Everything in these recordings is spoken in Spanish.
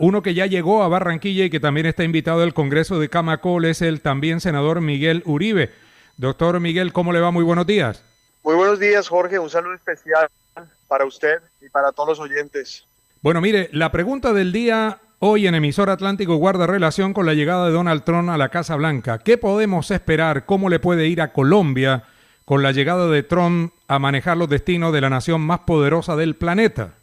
Uno que ya llegó a Barranquilla y que también está invitado al Congreso de Camacol es el también senador Miguel Uribe. Doctor Miguel, ¿cómo le va? Muy buenos días. Muy buenos días, Jorge. Un saludo especial para usted y para todos los oyentes. Bueno, mire, la pregunta del día hoy en Emisora Atlántico guarda relación con la llegada de Donald Trump a la Casa Blanca. ¿Qué podemos esperar? ¿Cómo le puede ir a Colombia con la llegada de Trump a manejar los destinos de la nación más poderosa del planeta?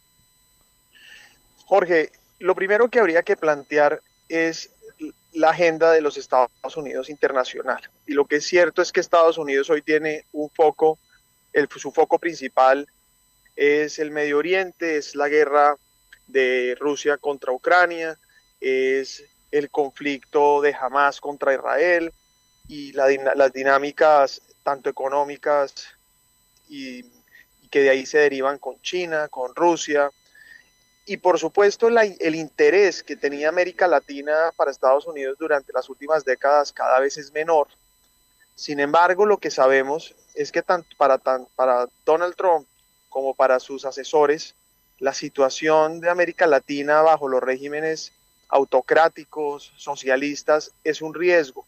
Jorge, lo primero que habría que plantear es la agenda de los Estados Unidos internacional. Y lo que es cierto es que Estados Unidos hoy tiene un foco, su foco principal es el Medio Oriente, es la guerra de Rusia contra Ucrania, es el conflicto de Hamas contra Israel y las dinámicas tanto económicas y que de ahí se derivan con China, con Rusia. Y por supuesto el interés que tenía América Latina para Estados Unidos durante las últimas décadas cada vez es menor. Sin embargo, lo que sabemos es que tanto para Donald Trump como para sus asesores, la situación de América Latina bajo los regímenes autocráticos, socialistas, es un riesgo.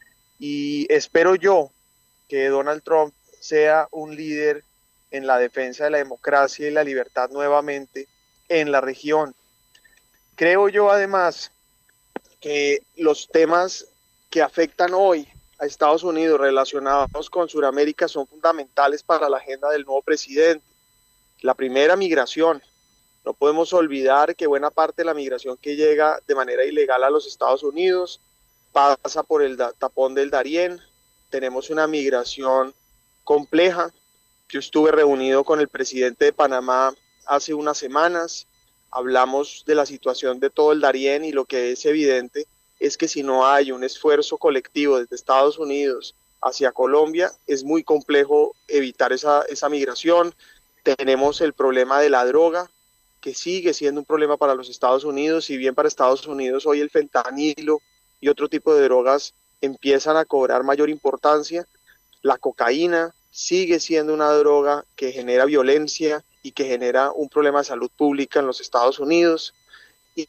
Y espero yo que Donald Trump sea un líder en la defensa de la democracia y la libertad nuevamente en la región. Creo yo además que los temas que afectan hoy a Estados Unidos relacionados con Sudamérica son fundamentales para la agenda del nuevo presidente. La primera, migración. No podemos olvidar que buena parte de la migración que llega de manera ilegal a los Estados Unidos pasa por el tapón del Darién. Tenemos una migración compleja. Yo estuve reunido con el presidente de Panamá hace unas semanas, hablamos de la situación de todo el Darién y lo que es evidente es que si no hay un esfuerzo colectivo desde Estados Unidos hacia Colombia, es muy complejo evitar esa migración. Tenemos el problema de la droga, que sigue siendo un problema para los Estados Unidos, si bien para Estados Unidos hoy el fentanilo y otro tipo de drogas empiezan a cobrar mayor importancia. La cocaína sigue siendo una droga que genera violencia y que genera un problema de salud pública en los Estados Unidos. Y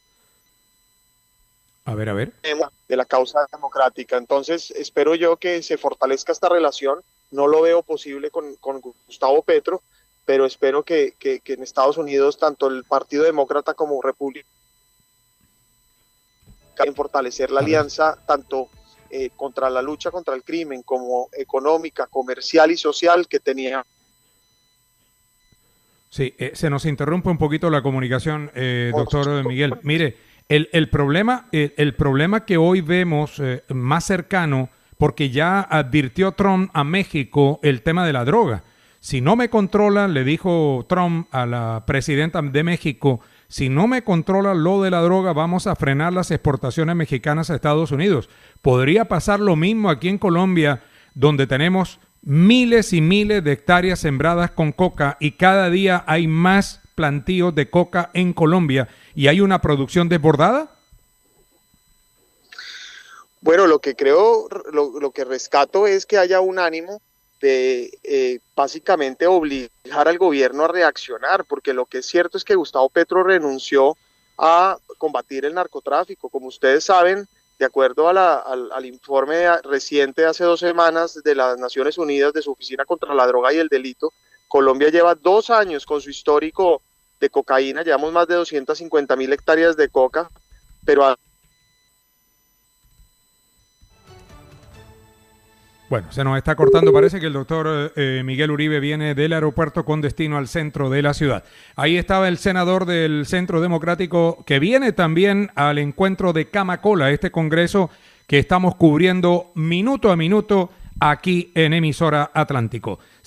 a ver. De la causa democrática. Entonces, espero yo que se fortalezca esta relación. No lo veo posible con Gustavo Petro, pero espero que en Estados Unidos, tanto el Partido Demócrata como República, en fortalecer la alianza, tanto contra la lucha contra el crimen, como económica, comercial y social que tenía. Sí, se nos interrumpe un poquito la comunicación, doctor Miguel. Mire, el problema que hoy vemos más cercano, porque ya advirtió Trump a México el tema de la droga. Si no me controlan, le dijo Trump a la presidenta de México, si no me controlan lo de la droga, vamos a frenar las exportaciones mexicanas a Estados Unidos. Podría pasar lo mismo aquí en Colombia, donde tenemos miles y miles de hectáreas sembradas con coca y cada día hay más plantíos de coca en Colombia y hay una producción desbordada. Bueno, lo que creo, lo que rescato es que haya un ánimo de básicamente obligar al gobierno a reaccionar, porque lo que es cierto es que Gustavo Petro renunció a combatir el narcotráfico. Como ustedes saben, de acuerdo al informe reciente de hace 2 semanas de las Naciones Unidas de su Oficina contra la Droga y el Delito, Colombia lleva 2 años con su histórico de cocaína, llevamos más de 250.000 hectáreas de coca, pero Bueno, se nos está cortando. Parece que el doctor Miguel Uribe viene del aeropuerto con destino al centro de la ciudad. Ahí estaba el senador del Centro Democrático que viene también al encuentro de Camacola, este congreso que estamos cubriendo minuto a minuto aquí en Emisora Atlántico.